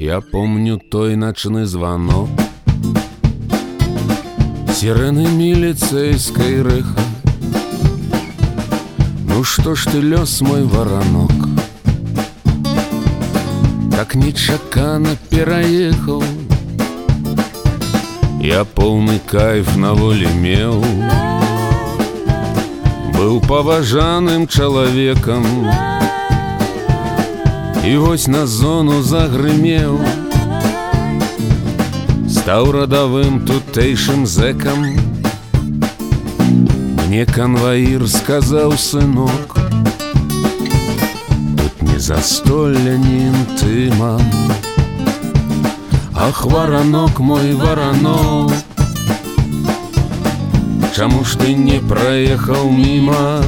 Я помню той ночный звонок, сирены милицейской рыха. Ну что ж ты, лёс мой воронок, так нечакано пераехал. Я полный кайф на воле меў, был поважаным человеком, и вось на зону загрымеў. Стал родовым тутэйшим зэком. Мне конвоир сказал: сынок, тут не застолья, ни интима. Ах, воронок мой, воронок, чему ж ты не проехал мимо?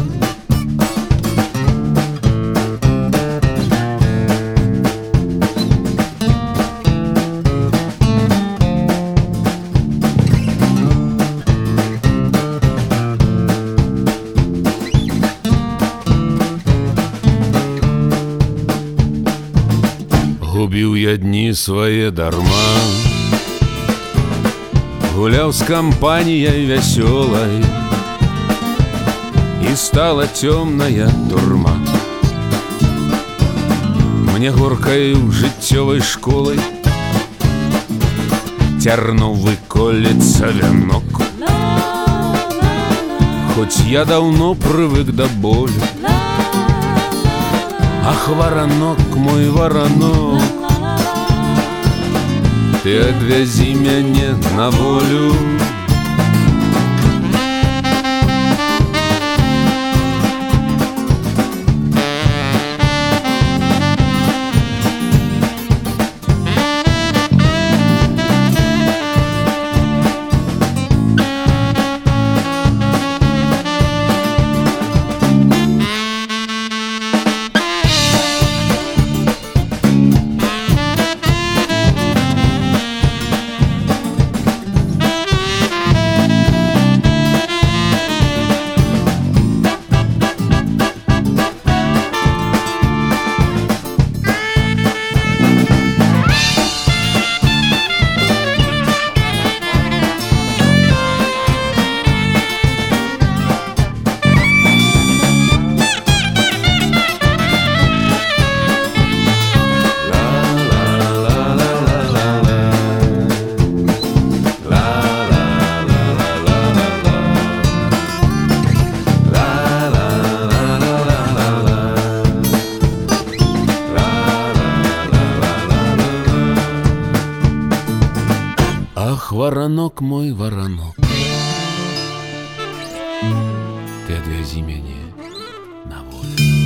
Губил я дни свои дарма, гулял с компанией веселой, и стала темная турма. Мне горкою життєвой школой терновый колется венок. Хоть я давно привык до боли, ах, воронок мой, воронок, ты отвези меня на волю. Ах, воронок мой, воронок, ты отвези меня на волю.